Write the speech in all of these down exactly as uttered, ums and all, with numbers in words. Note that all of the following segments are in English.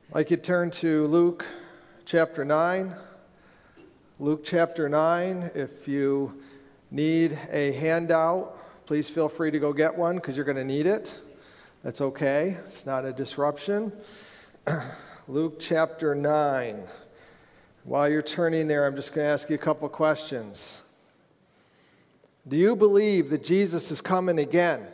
I'd like you to turn to Luke chapter nine. Luke chapter nine. If you need a handout, please feel free to go get one because you're going to need it. That's okay. It's not a disruption. Luke chapter nine. While you're turning there, I'm just going to ask you a couple questions. Do you believe that Jesus is coming again?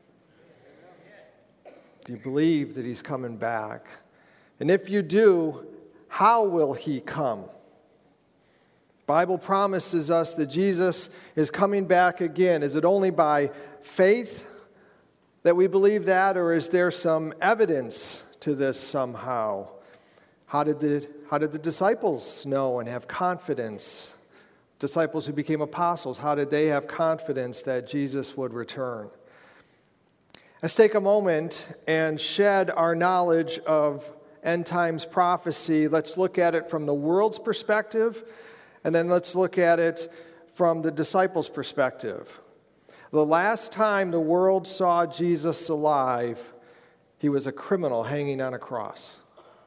Do you believe that he's coming back? And if you do, how will he come? The Bible promises us that Jesus is coming back again. Is it only by faith that we believe that, or is there some evidence to this somehow? How did the, how did the disciples know and have confidence? Disciples who became apostles, how did they have confidence that Jesus would return? Let's take a moment and shed our knowledge of end times prophecy. Let's look at it from the world's perspective, and then let's look at it from the disciples' perspective. The last time the world saw Jesus alive, he was a criminal hanging on a cross.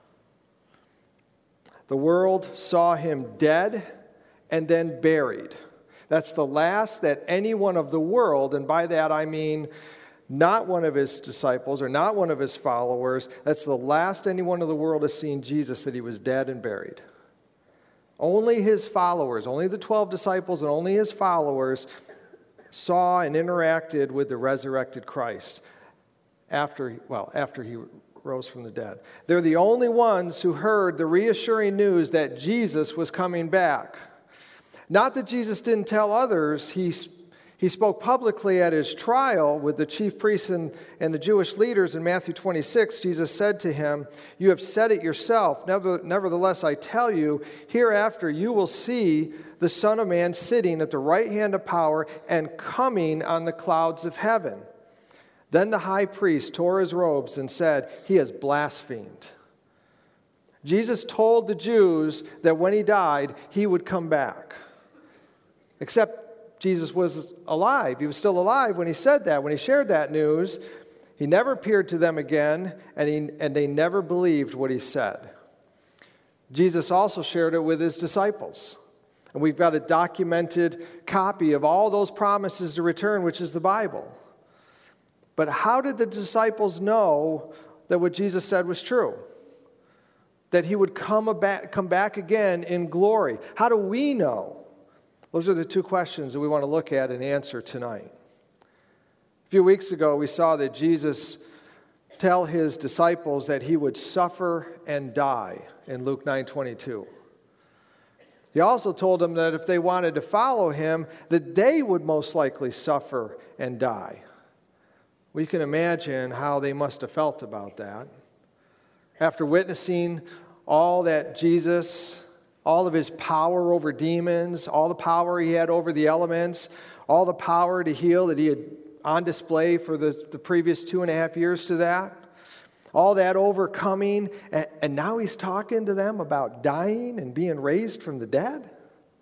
The world saw him dead and then buried. That's the last that anyone of the world, and by that I mean not one of his disciples or not one of his followers, that's the last anyone of the world has seen Jesus, that he was dead and buried. Only his followers, only the twelve disciples and only his followers saw and interacted with the resurrected Christ after, well, after he rose from the dead. They're the only ones who heard the reassuring news that Jesus was coming back. Not that Jesus didn't tell others. He He spoke publicly at his trial with the chief priests and, and the Jewish leaders in Matthew twenty-six. Jesus said to him, "You have said it yourself. Never, nevertheless, I tell you, hereafter you will see the Son of Man sitting at the right hand of power and coming on the clouds of heaven." Then the high priest tore his robes and said, "He has blasphemed." Jesus told the Jews that when he died, he would come back. Except Jesus was alive. He was still alive when he said that, when he shared that news. He never appeared to them again, and, he, and they never believed what he said. Jesus also shared it with his disciples. And we've got a documented copy of all those promises to return, which is the Bible. But how did the disciples know that what Jesus said was true? That he would come back, come back again in glory? How do we know? Those are the two questions that we want to look at and answer tonight. A few weeks ago, we saw that Jesus tell his disciples that he would suffer and die in Luke nine twenty-two. He also told them that if they wanted to follow him, that they would most likely suffer and die. We can imagine how they must have felt about that. After witnessing all that Jesus, all of his power over demons, all the power he had over the elements, all the power to heal that he had on display for the, the previous two and a half years to that, all that overcoming, and, and now he's talking to them about dying and being raised from the dead?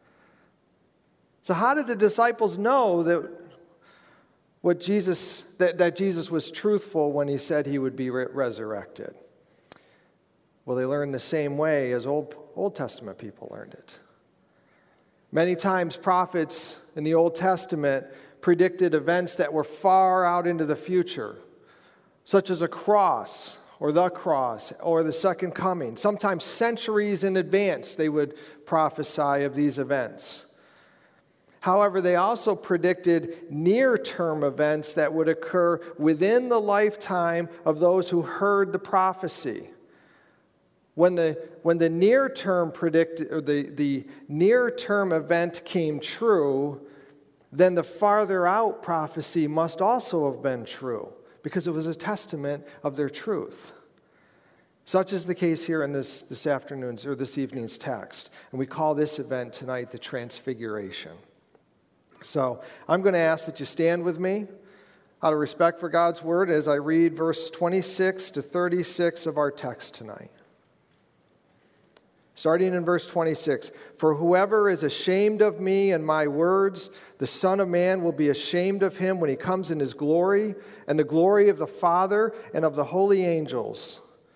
So how did the disciples know that what Jesus that, that Jesus was truthful when he said he would be re- resurrected? Well, they learned the same way as Old, Old Testament people learned it. Many times prophets in the Old Testament predicted events that were far out into the future, such as a cross or the cross or the second coming. Sometimes centuries in advance they would prophesy of these events. However, they also predicted near-term events that would occur within the lifetime of those who heard the prophecy. When the when the near-term predict or the, the near-term event came true, then the farther out prophecy must also have been true, because it was a testament of their truth. Such is the case here in this, this afternoon's or this evening's text. And we call this event tonight the Transfiguration. So I'm going to ask that you stand with me out of respect for God's word as I read verse twenty-six to thirty-six of our text tonight. Starting in verse twenty-six, "For whoever is ashamed of me and my words, the Son of Man will be ashamed of him when he comes in his glory and the glory of the Father and of the holy angels.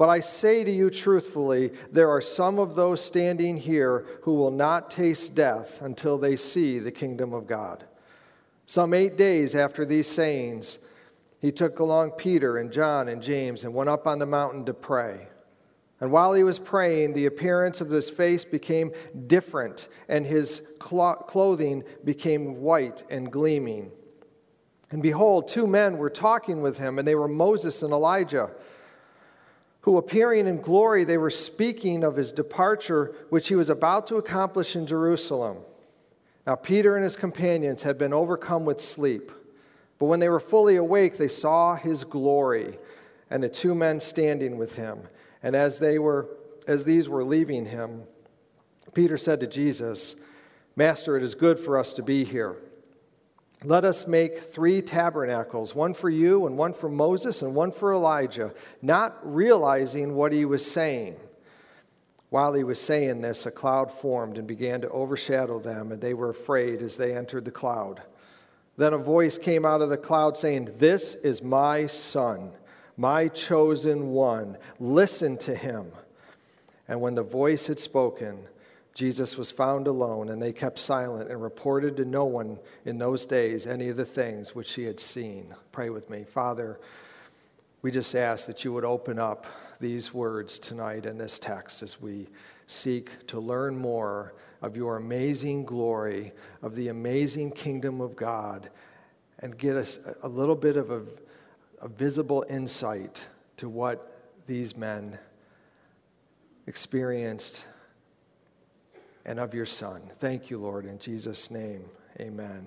But I say to you truthfully, there are some of those standing here who will not taste death until they see the kingdom of God." Some eight days after these sayings, he took along Peter and John and James and went up on the mountain to pray. And while he was praying, the appearance of his face became different, and his clothing became white and gleaming. And behold, two men were talking with him, and they were Moses and Elijah, who, appearing in glory, they were speaking of his departure, which he was about to accomplish in Jerusalem. Now Peter and his companions had been overcome with sleep, but when they were fully awake, they saw his glory, and the two men standing with him. And as they were, as these were leaving him, Peter said to Jesus, "Master, it is good for us to be here. Let us make three tabernacles, one for you and one for Moses and one for Elijah," not realizing what he was saying. While he was saying this, a cloud formed and began to overshadow them, and they were afraid as they entered the cloud. Then a voice came out of the cloud saying, "This is my son, my chosen one. Listen to him." And when the voice had spoken, Jesus was found alone, and they kept silent and reported to no one in those days any of the things which he had seen. Pray with me. Father, we just ask that you would open up these words tonight in this text as we seek to learn more of your amazing glory, of the amazing kingdom of God, and get us a little bit of a a visible insight to what these men experienced and of your Son. Thank you, Lord, in Jesus' name, amen.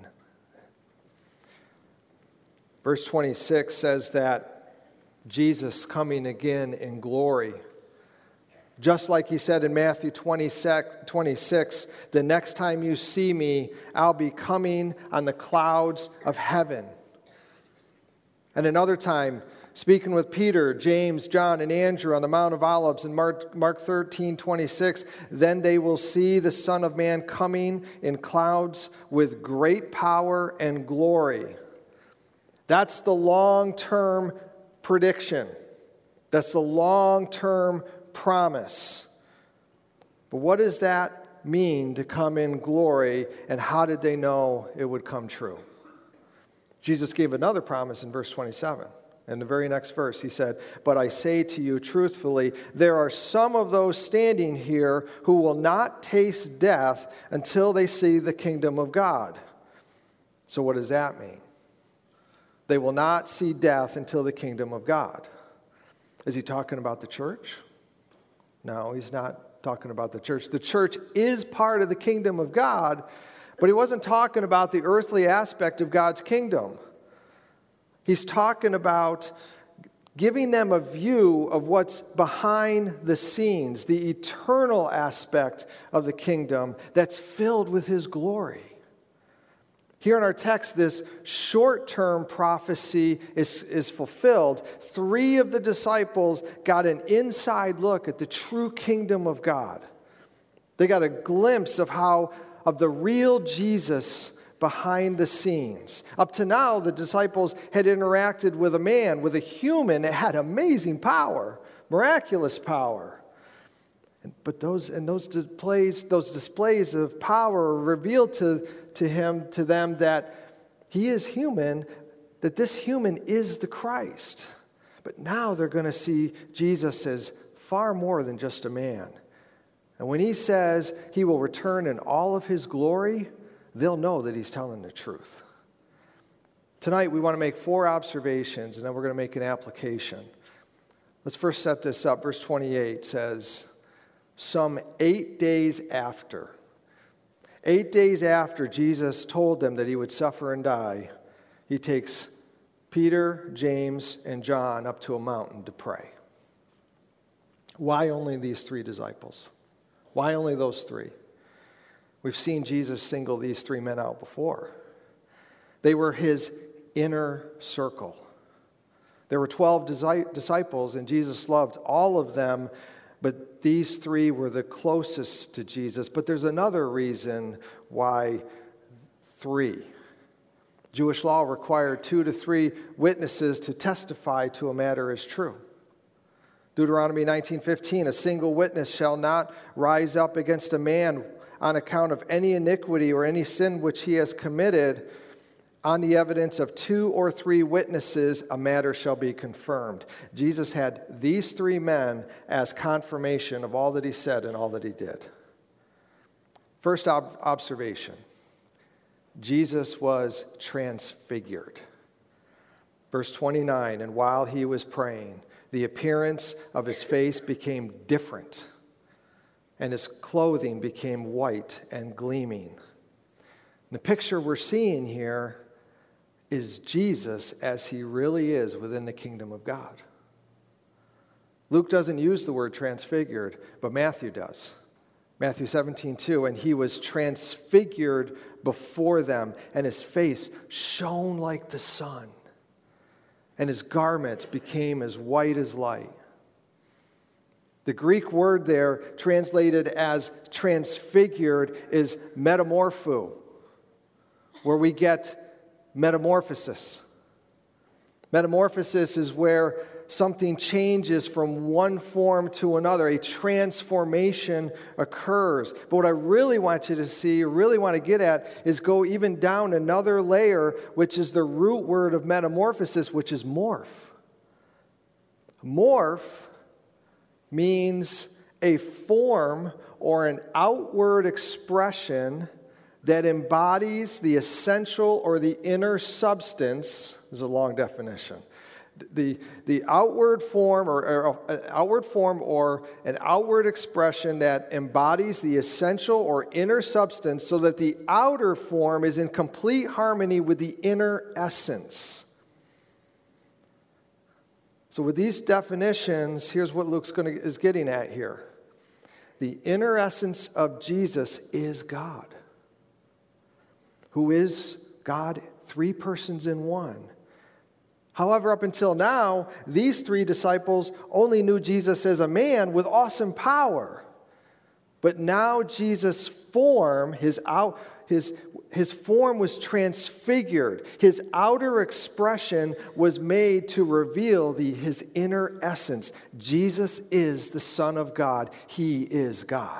Verse twenty-six says that Jesus coming again in glory. Just like he said in Matthew twenty-six, "The next time you see me, I'll be coming on the clouds of heaven." And another time, speaking with Peter, James, John, and Andrew on the Mount of Olives in Mark, Mark thirteen twenty-six, "Then they will see the Son of Man coming in clouds with great power and glory." That's the long-term prediction. That's the long-term promise. But what does that mean to come in glory, and how did they know it would come true? Jesus gave another promise in verse twenty-seven. In the very next verse, he said, "But I say to you truthfully, there are some of those standing here who will not taste death until they see the kingdom of God." So what does that mean? They will not see death until the kingdom of God. Is he talking about the church? No, he's not talking about the church. The church is part of the kingdom of God, but he wasn't talking about the earthly aspect of God's kingdom. He's talking about giving them a view of what's behind the scenes, the eternal aspect of the kingdom that's filled with his glory. Here in our text, this short-term prophecy is, is fulfilled. Three of the disciples got an inside look at the true kingdom of God. They got a glimpse of how of the real Jesus behind the scenes. Up to now, the disciples had interacted with a man, with a human that had amazing power, miraculous power. But those and those displays, those displays of power revealed to, to him, to them that he is human, that this human is the Christ. But now they're going to see Jesus as far more than just a man. And when he says he will return in all of his glory, they'll know that he's telling the truth. Tonight, we want to make four observations, and then we're going to make an application. Let's first set this up. Verse twenty-eight says, "Some eight days after." Eight days after Jesus told them that he would suffer and die, he takes Peter, James, and John up to a mountain to pray. Why only these three disciples? Why only those three? We've seen Jesus single these three men out before. They were his inner circle. There were twelve disciples, and Jesus loved all of them, but these three were the closest to Jesus. But there's another reason why three. Jewish law required two to three witnesses to testify to a matter as true. Deuteronomy nineteen fifteen, a single witness shall not rise up against a man on account of any iniquity or any sin which he has committed. On the evidence of two or three witnesses, a matter shall be confirmed. Jesus had these three men as confirmation of all that he said and all that he did. First ob- observation, Jesus was transfigured. Verse twenty-nine, and while he was praying, the appearance of his face became different, and his clothing became white and gleaming. And the picture we're seeing here is Jesus as he really is within the kingdom of God. Luke doesn't use the word transfigured, but Matthew does. Matthew seventeen two, and he was transfigured before them, and his face shone like the sun, and his garments became as white as light. The Greek word there, translated as transfigured, is metamorpho, where we get metamorphosis. Metamorphosis is where something changes from one form to another. A transformation occurs. But what I really want you to see, really want to get at, is go even down another layer, which is the root word of metamorphosis, which is morph. Morph means a form or an outward expression that embodies the essential or the inner substance. This is a long definition. The, the outward form or, or an outward form or an outward expression that embodies the essential or inner substance so that the outer form is in complete harmony with the inner essence. So with these definitions, here's what Luke's going to, is getting at here. The inner essence of Jesus is God, who is God, three persons in one. However, up until now, these three disciples only knew Jesus as a man with awesome power. But now Jesus' form, his out, his, his form was transfigured. His outer expression was made to reveal the, his inner essence. Jesus is the Son of God. He is God.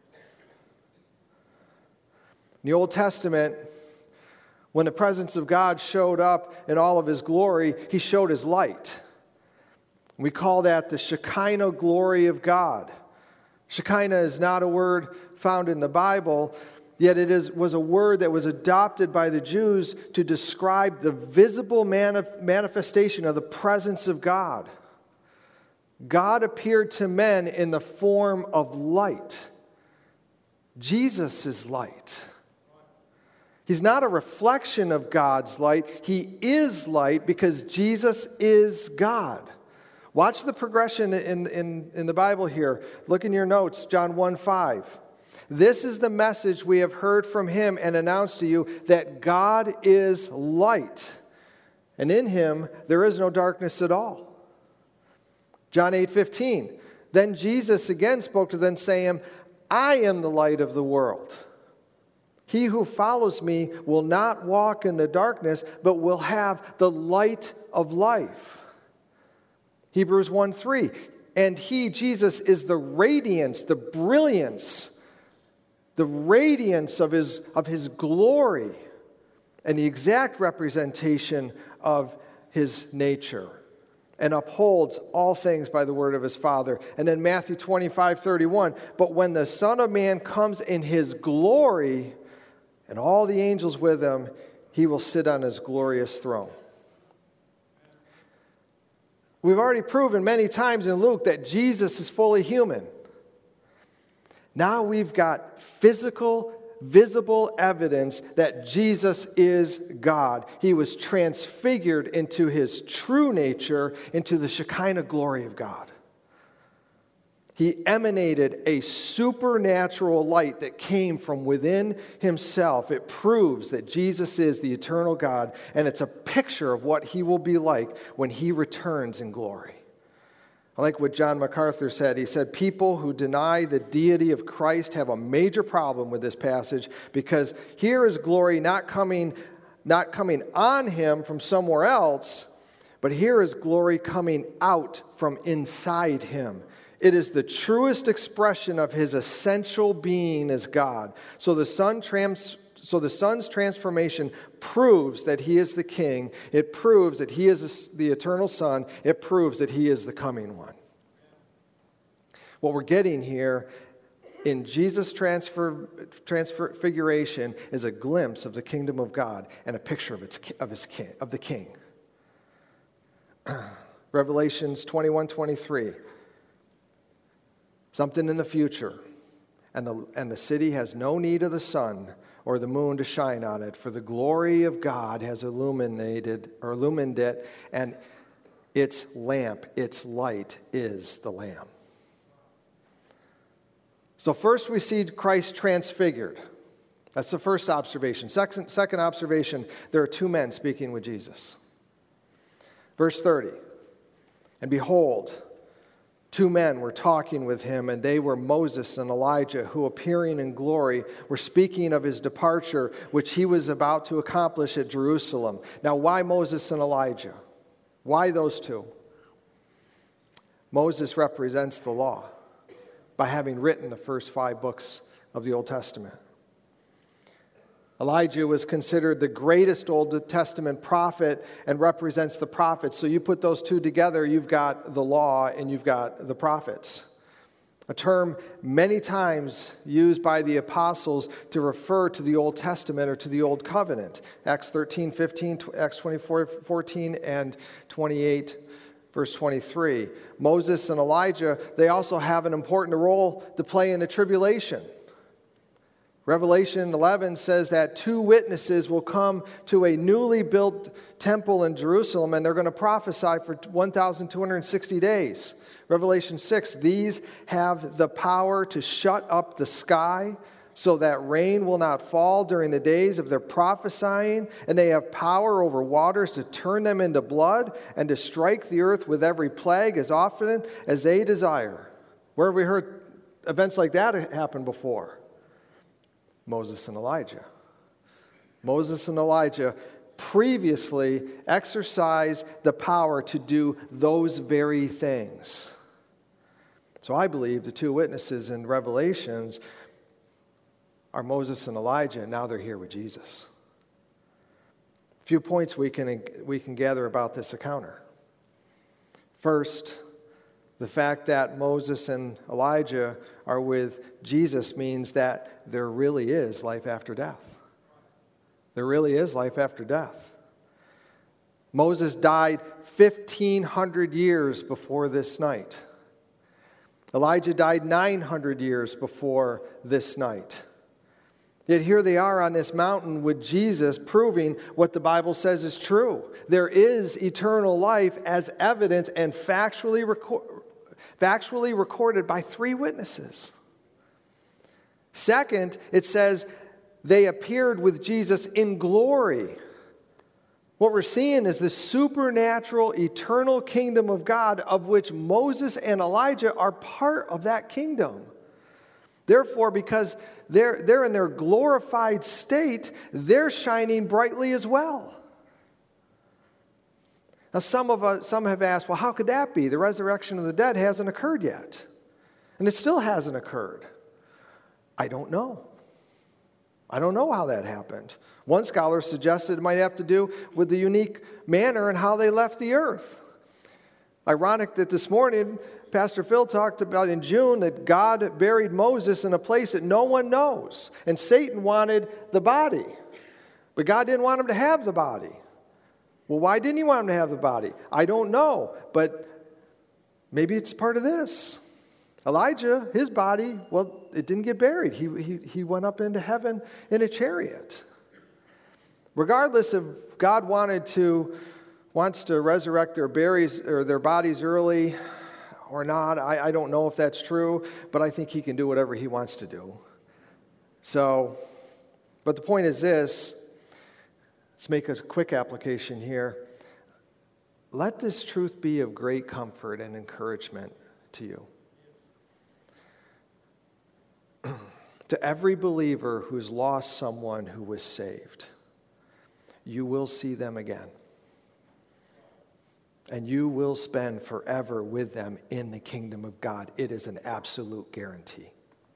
In the Old Testament, when the presence of God showed up in all of his glory, he showed his light. We call that the Shekinah glory of God. Shekinah is not a word found in the Bible, yet it is, was a word that was adopted by the Jews to describe the visible manif- manifestation of the presence of God. God appeared to men in the form of light. Jesus is light. He's not a reflection of God's light. He is light because Jesus is God. Watch the progression in, in, in the Bible here. Look in your notes, John one five. This is the message we have heard from him and announced to you, that God is light, and in him there is no darkness at all. John eight fifteen. Then Jesus again spoke to them, saying, I am the light of the world. He who follows me will not walk in the darkness, but will have the light of life. Hebrews one three. And he, Jesus, is the radiance, the brilliance, the radiance of his, of his glory, and the exact representation of his nature, and upholds all things by the word of his Father. And then Matthew twenty-five thirty-one. But when the Son of Man comes in his glory, and all the angels with him, he will sit on his glorious throne. We've already proven many times in Luke that Jesus is fully human. Now we've got physical, visible evidence that Jesus is God. He was transfigured into his true nature, into the Shekinah glory of God. He emanated a supernatural light that came from within himself. It proves that Jesus is the eternal God, and it's a picture of what he will be like when he returns in glory. I like what John MacArthur said. He said, people who deny the deity of Christ have a major problem with this passage, because here is glory not coming, not coming on him from somewhere else, But here is glory coming out from inside him. It is the truest expression of his essential being as God. So the Son trans- so the Son's transformation proves that he is the King. It proves that he is the eternal Son. It proves that he is the coming one. What we're getting here in Jesus' transfer, transfiguration is a glimpse of the kingdom of God and a picture of its of his king, of the King. Revelations twenty-one twenty-three. Something in the future. And the, and the city has no need of the sun or the moon to shine on it, for the glory of God has illuminated or illumined it, and its lamp, its light is the Lamb. So first we see Christ transfigured. That's the first observation. Second, second observation, there are two men speaking with Jesus. Verse thirty, and behold, two men were talking with him, and they were Moses and Elijah, who appearing in glory were speaking of his departure, which he was about to accomplish at Jerusalem. Now, why Moses and Elijah? Why those two? Moses represents the law by having written the first five books of the Old Testament. Elijah was considered the greatest Old Testament prophet and represents the prophets. So you put those two together, you've got the law and you've got the prophets. A term many times used by the apostles to refer to the Old Testament or to the Old Covenant. Acts thirteen fifteen, Acts twenty-four fourteen, and twenty-eight, verse twenty-three. Moses and Elijah, they also have an important role to play in the tribulation. Revelation eleven says that two witnesses will come to a newly built temple in Jerusalem, and they're going to prophesy for one thousand two hundred sixty days. Revelation six, these have the power to shut up the sky so that rain will not fall during the days of their prophesying, and they have power over waters to turn them into blood and to strike the earth with every plague as often as they desire. Where have we heard events like that happen before? Moses and Elijah. Moses and Elijah previously exercised the power to do those very things. So I believe the two witnesses in Revelations are Moses and Elijah, and now they're here with Jesus. A few points we can, we can gather about this encounter. First, the fact that Moses and Elijah are with Jesus means that there really is life after death. There really is life after death. Moses died fifteen hundred years before this night. Elijah died nine hundred years before this night. Yet here they are on this mountain with Jesus, proving what the Bible says is true. There is eternal life as evidence and factually, record, factually recorded by three witnesses. Second, it says they appeared with Jesus in glory. What we're seeing is the supernatural, eternal kingdom of God, of which Moses and Elijah are part of that kingdom. Therefore, because they're, they're in their glorified state, they're shining brightly as well. Now, some of us, some have asked, well, how could that be? The resurrection of the dead hasn't occurred yet. And it still hasn't occurred. I don't know. I don't know how that happened. One scholar suggested it might have to do with the unique manner in how they left the earth. Ironic that this morning, Pastor Phil talked about in June that God buried Moses in a place that no one knows. And Satan wanted the body. But God didn't want him to have the body. Well, why didn't he want him to have the body? I don't know. But maybe it's part of this. Elijah, his body, well, it didn't get buried. He, he, he went up into heaven in a chariot. Regardless if God wanted to, wants to resurrect their berries or their bodies early or not, I, I don't know if that's true, but I think he can do whatever he wants to do. So, but the point is this, let's make a quick application here. Let this truth be of great comfort and encouragement to you. To every believer who's lost someone who was saved, you will see them again. and you will spend forever with them in the kingdom of God. It is an absolute guarantee.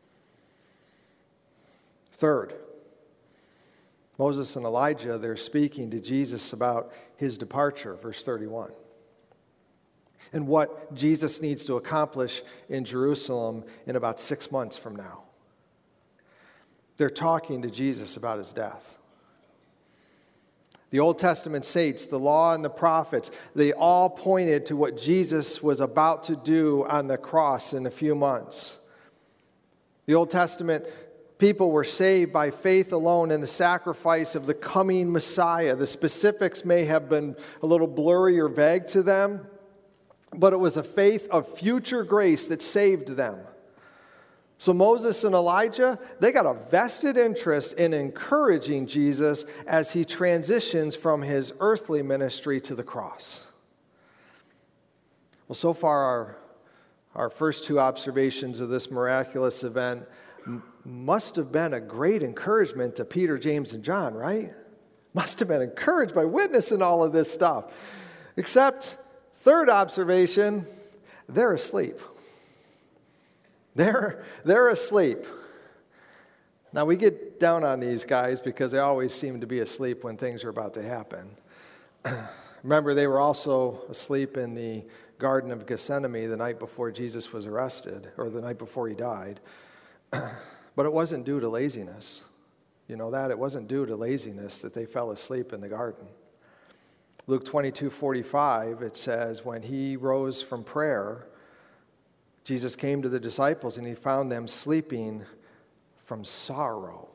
Third, Moses and Elijah, they're speaking to Jesus about his departure, verse thirty-one, and what Jesus needs to accomplish in Jerusalem in about six months from now. They're talking to Jesus about his death. The Old Testament saints, the law and the prophets, they all pointed to what Jesus was about to do on the cross in a few months. The Old Testament people were saved by faith alone in the sacrifice of the coming Messiah. The specifics may have been a little blurry or vague to them, but it was a faith of future grace that saved them. So Moses and Elijah, they got a vested interest in encouraging Jesus as he transitions from his earthly ministry to the cross. Well, so far our, our first two observations of this miraculous event m- must have been a great encouragement to Peter, James, and John, right? Must have been encouraged by witnessing all of this stuff. Except, third observation, they're asleep. They're, they're asleep. Now, we get down on these guys because they always seem to be asleep when things are about to happen. Remember, they were also asleep in the Garden of Gethsemane the night before Jesus was arrested, or the night before he died. But it wasn't due to laziness. You know that? It wasn't due to laziness that they fell asleep in the garden. Luke twenty-two forty-five, it says, when he rose from prayer, Jesus came to the disciples and he found them sleeping from sorrow.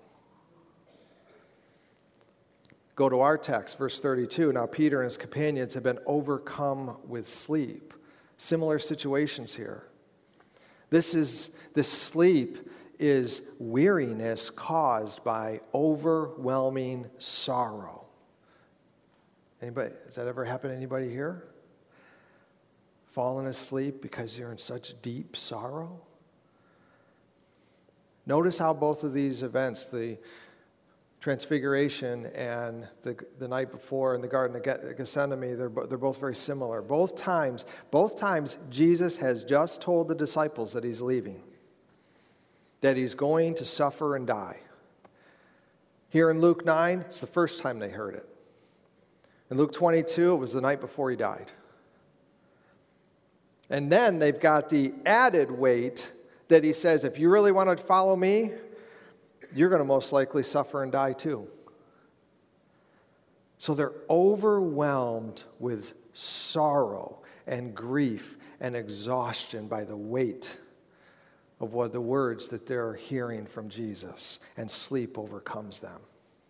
Go to our text, verse thirty-two. Now Peter and his companions have been overcome with sleep. Similar situations here. This is this sleep is weariness caused by overwhelming sorrow. Anybody, has that ever happened to anybody here? Fallen asleep because you're in such deep sorrow? Notice how both of these events, the Transfiguration and the, the night before in the Garden of Gethsemane, they're, they're both very similar. Both times, both times Jesus has just told the disciples that he's leaving, that he's going to suffer and die. Here in Luke nine, it's the first time they heard it. In Luke twenty-two, it was the night before he died. And then they've got the added weight that he says, if you really want to follow me, you're going to most likely suffer and die too. So they're overwhelmed with sorrow and grief and exhaustion by the weight of what the words that they're hearing from Jesus, and sleep overcomes them.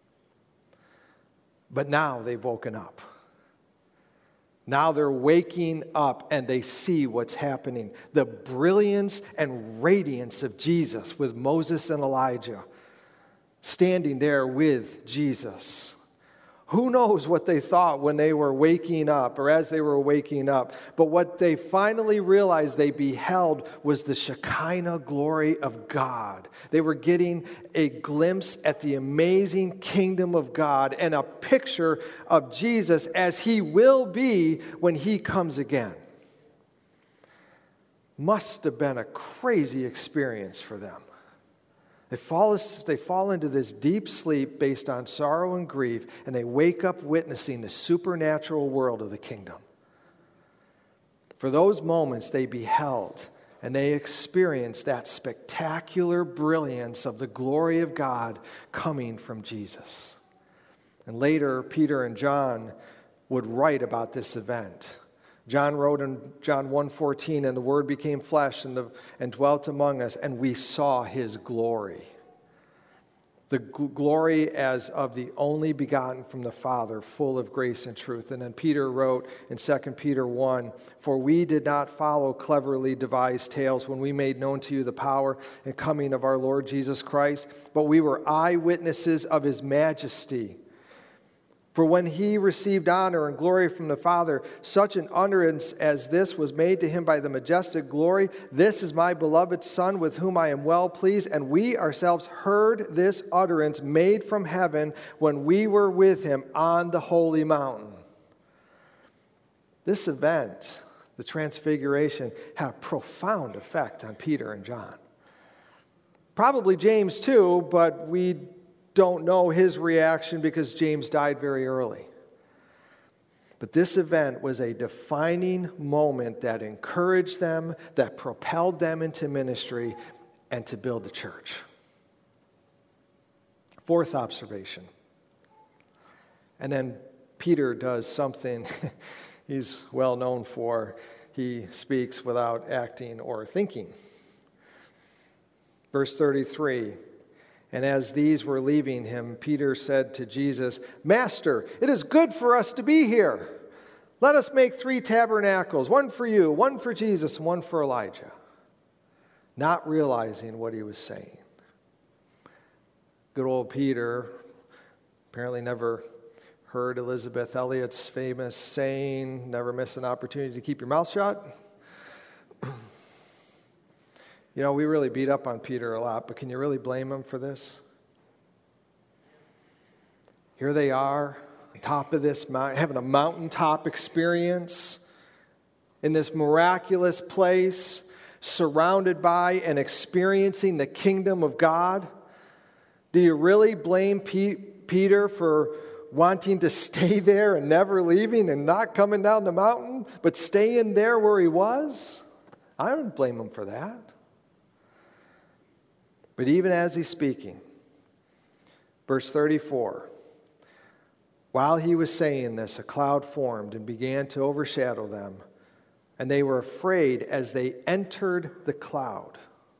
But now they've woken up. Now they're waking up and they see what's happening. The brilliance and radiance of Jesus with Moses and Elijah standing there with Jesus. Who knows what they thought when they were waking up or as they were waking up. But what they finally realized they beheld was the Shekinah glory of God. They were getting a glimpse at the amazing kingdom of God and a picture of Jesus as he will be when he comes again. Must have been a crazy experience for them. They fall, they fall into this deep sleep based on sorrow and grief, and they wake up witnessing the supernatural world of the kingdom. For those moments they beheld, and they experienced that spectacular brilliance of the glory of God coming from Jesus. And later, Peter and John would write about this event. John wrote in John one fourteen, and the Word became flesh and, the, and dwelt among us, and we saw his glory. The gl- glory as of the only begotten from the Father, full of grace and truth. And then Peter wrote in Second Peter one, for we did not follow cleverly devised tales when we made known to you the power and coming of our Lord Jesus Christ, but we were eyewitnesses of his majesty. For when he received honor and glory from the Father, such an utterance as this was made to him by the majestic glory, this is my beloved Son with whom I am well pleased. And we ourselves heard this utterance made from heaven when we were with him on the holy mountain. This event, the transfiguration, had a profound effect on Peter and John. Probably James too, but we don't know his reaction because James died very early. But this event was a defining moment that encouraged them, that propelled them into ministry and to build the church. Fourth observation. And then Peter does something he's well known for. He speaks without acting or thinking. Verse thirty-three, and as these were leaving him, Peter said to Jesus, "Master, it is good for us to be here. Let us make three tabernacles, one for you, one for Jesus, and one for Elijah." Not realizing what he was saying. Good old Peter apparently never heard Elizabeth Elliot's famous saying, "Never miss an opportunity to keep your mouth shut." You know, we really beat up on Peter a lot, but can you really blame him for this? Here they are, on top of this mountain, having a mountaintop experience in this miraculous place, surrounded by and experiencing the kingdom of God. Do you really blame P- Peter for wanting to stay there and never leaving and not coming down the mountain, but staying there where he was? I don't blame him for that. But even as he's speaking, verse thirty-four, while he was saying this, a cloud formed and began to overshadow them, and they were afraid as they entered the cloud.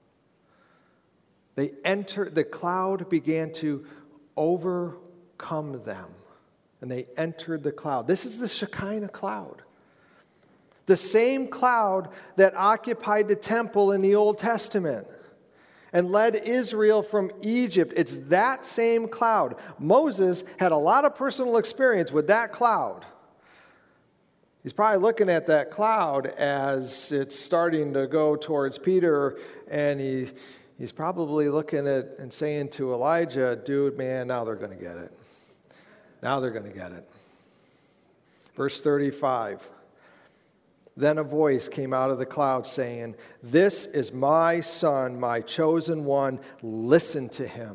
They entered, the cloud began to overcome them, and they entered the cloud. This is the Shekinah cloud. The same cloud that occupied the temple in the Old Testament and led Israel from Egypt. It's that same cloud. Moses had a lot of personal experience with that cloud. He's probably looking at that cloud as it's starting to go towards Peter, and he, he's probably looking at and saying to Elijah, "Dude, man, now they're going to get it. Now they're going to get it." Verse thirty-five. Then a voice came out of the cloud saying, "This is my son, my chosen one. Listen to him."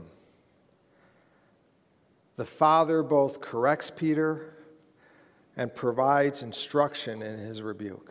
The Father both corrects Peter and provides instruction in his rebuke.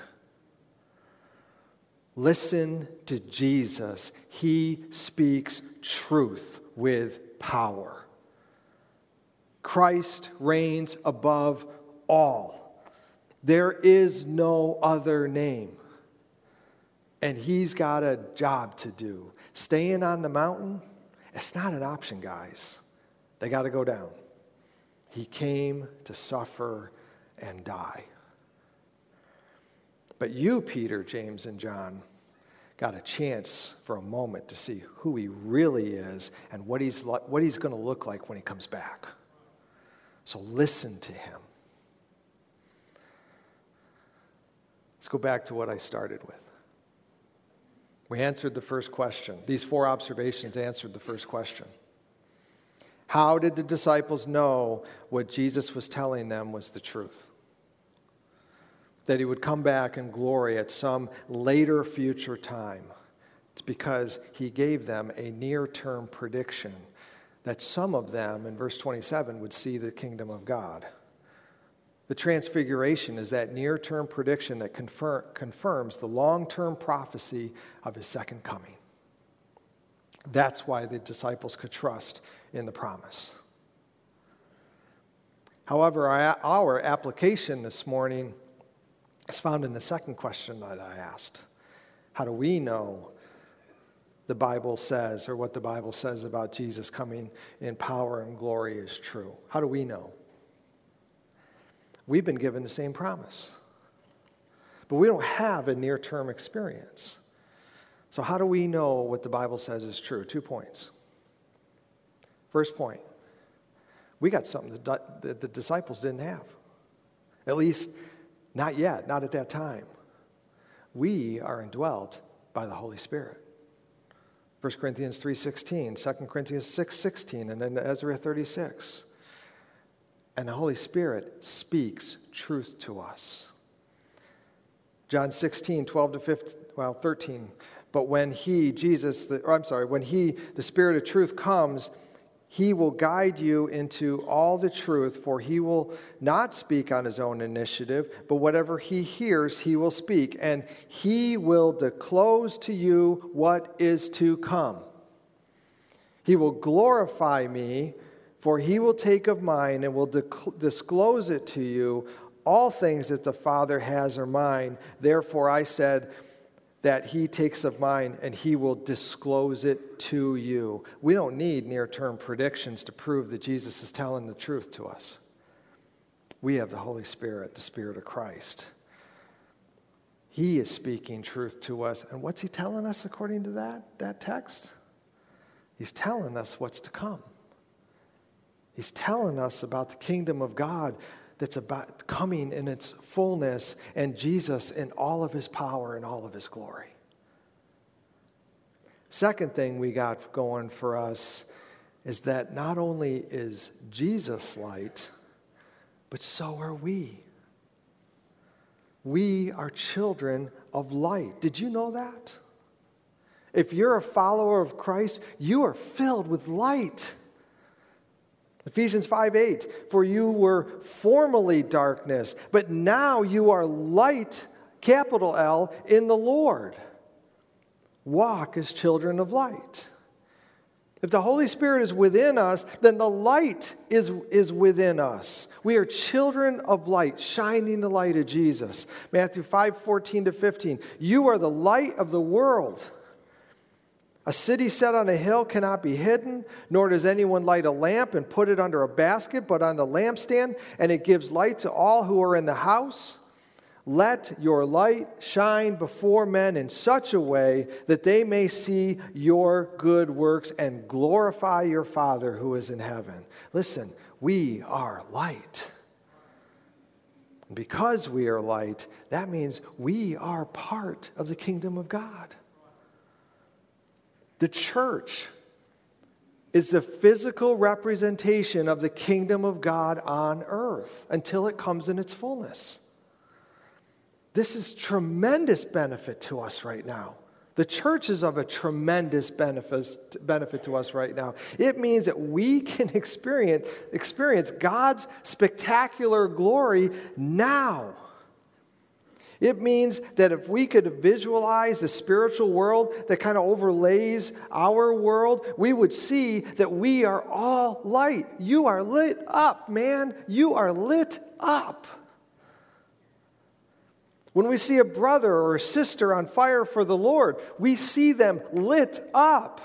Listen to Jesus. He speaks truth with power. Christ reigns above all. There is no other name. And he's got a job to do. Staying on the mountain, it's not an option, guys. They got to go down. He came to suffer and die. But you, Peter, James, and John, got a chance for a moment to see who he really is and what he's, what he's going to look like when he comes back. So listen to him. Let's go back to what I started with. We answered the first question. These four observations answered the first question. How did the disciples know what Jesus was telling them was the truth? That he would come back in glory at some later future time. It's because he gave them a near-term prediction that some of them, in verse twenty-seven, would see the kingdom of God. The transfiguration is that near-term prediction that confirm, confirms the long-term prophecy of his second coming. That's why the disciples could trust in the promise. However, our, our application this morning is found in the second question that I asked. How do we know the Bible says, or what the Bible says about Jesus coming in power and glory is true? How do we know? We've been given the same promise. But we don't have a near-term experience. So how do we know what the Bible says is true? Two points. First point, we got something that the disciples didn't have. At least, not yet, not at that time. We are indwelt by the Holy Spirit. First Corinthians three sixteen, Second Corinthians six sixteen, and then Ezra thirty-six. And the Holy Spirit speaks truth to us. John sixteen, twelve to fifteen, well, thirteen. But when he, Jesus, the, or I'm sorry, when he, the Spirit of truth comes, he will guide you into all the truth, for he will not speak on his own initiative, but whatever he hears, he will speak, and he will disclose to you what is to come. He will glorify me, for he will take of mine and will disclose it to you. All things that the Father has are mine. Therefore I said that he takes of mine and he will disclose it to you. We don't need near-term predictions to prove that Jesus is telling the truth to us. We have the Holy Spirit, the Spirit of Christ. He is speaking truth to us. And what's he telling us according to that, that text? He's telling us what's to come. He's telling us about the kingdom of God that's about coming in its fullness, and Jesus in all of his power and all of his glory. Second thing we got going for us is that not only is Jesus light, but so are we. We are children of light. Did you know that? If you're a follower of Christ, you are filled with light. Ephesians five eight, for you were formerly darkness, but now you are light, capital L, in the Lord. Walk as children of light. If the Holy Spirit is within us, then the light is, is within us. We are children of light, shining the light of Jesus. Matthew five fourteen to fifteen, you are the light of the world. A city set on a hill cannot be hidden, nor does anyone light a lamp and put it under a basket, but on the lampstand, and it gives light to all who are in the house. Let your light shine before men in such a way that they may see your good works and glorify your Father who is in heaven. Listen, we are light. And because we are light, that means we are part of the kingdom of God. The church is the physical representation of the kingdom of God on earth until it comes in its fullness. This is tremendous benefit to us right now. The church is of a tremendous benefit, benefit to us right now. It means that we can experience, experience God's spectacular glory now. It means that if we could visualize the spiritual world that kind of overlays our world, we would see that we are all light. You are lit up, man. You are lit up. When we see a brother or a sister on fire for the Lord, we see them lit up.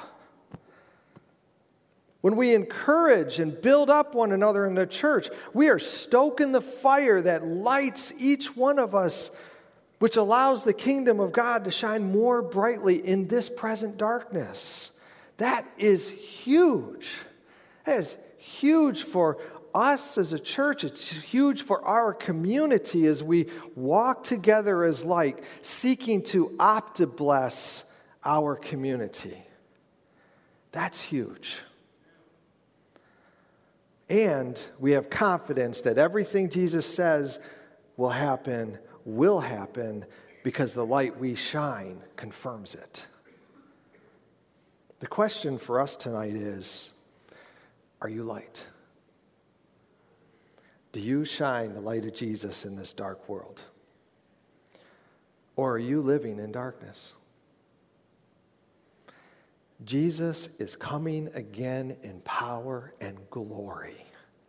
When we encourage and build up one another in the church, we are stoking the fire that lights each one of us, which allows the kingdom of God to shine more brightly in this present darkness. That is huge. That is huge for us as a church. It's huge for our community as we walk together as light, seeking to opti-bless our community. That's huge. And we have confidence that everything Jesus says will happen will happen because the light we shine confirms it. The question for us tonight is, are you light? Do you shine the light of Jesus in this dark world? Or are you living in darkness? Jesus is coming again in power and glory.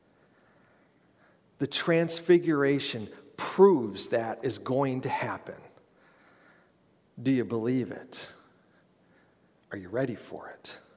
The transfiguration proves that is going to happen. Do you believe it? Are you ready for it?